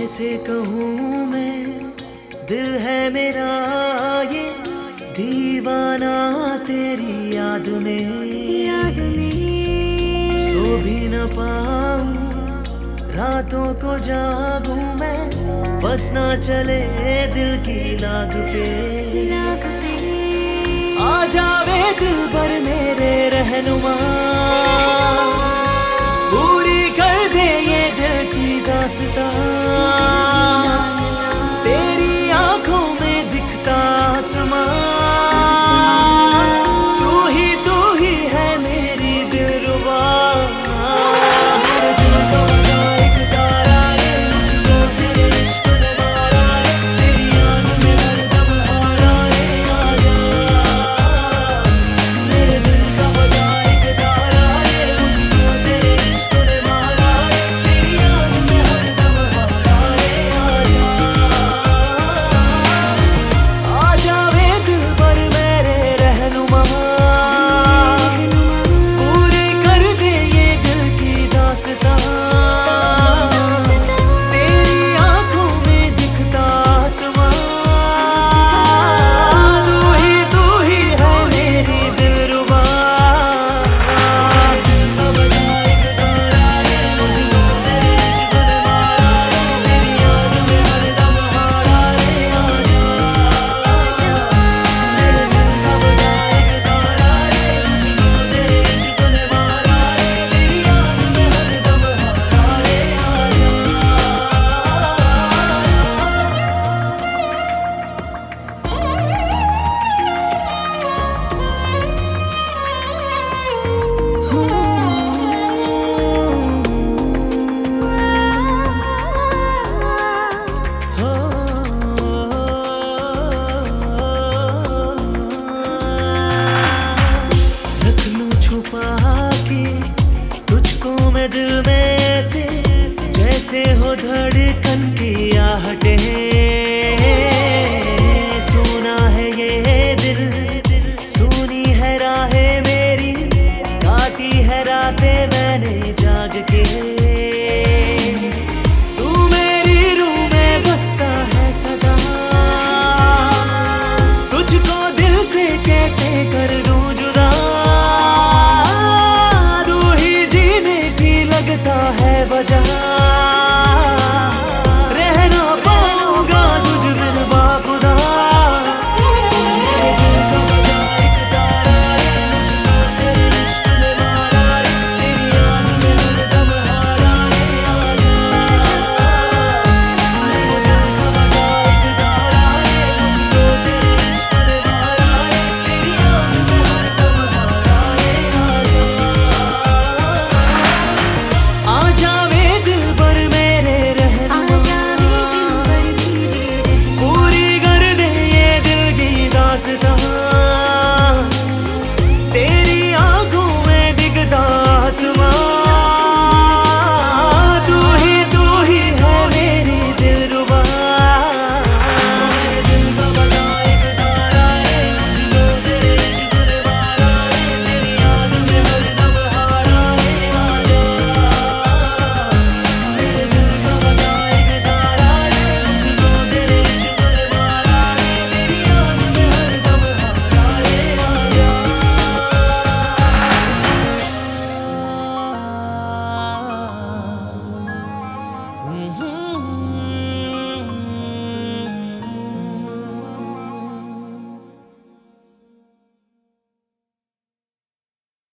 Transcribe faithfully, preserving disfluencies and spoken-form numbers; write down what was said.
कैसे कहूँ मैं, दिल है मेरा ये दीवाना तेरी याद में, याद में सो भी न पाऊं, रातों को जागूं मैं, बस ना चले दिल की लाग पे, लाग पे आ जावे दिल पर मेरे रहनुमा, पूरी कर दे ये दिल की दास्तां, तेरी आंखों में दिखता आसमां, तू ही तू ही है मेरी दिलरुबा, मेरे दिल का बजा एक तारा है, मुझको तेरे इश्क ने मारा है, तेरी याद में हरदम हारा है, आजा। मेरे दिल का बजा एक तारा है, मुझको तेरे इश्क ने मारा है, तेरी याद में हरदम हारा है, आजा। आ जावे दिल पर मेरे रहनुमा, पूरी कर दे ये दिल की दास्तां, तेरी आंखों में दिखता आसमां, तू ही तू ही है मेरी दिलरुबा, दिल का बजा एक तारा है, मुझको तेरे इश्क ने मारा है, तेरी याद में हरदम हारा है, आजा। मेरे दिल का बजा एक तारा है, मुझको तेरे इश्क ने मारा है, तेरी याद में हरदम हारा है, आजा। रख लूं छुपा के तुझको मैं दिल में से, जैसे हो धड़कन की आहटें, सुना है ये दिल, सुनी है राहें मेरी, काटी है रातें मैंने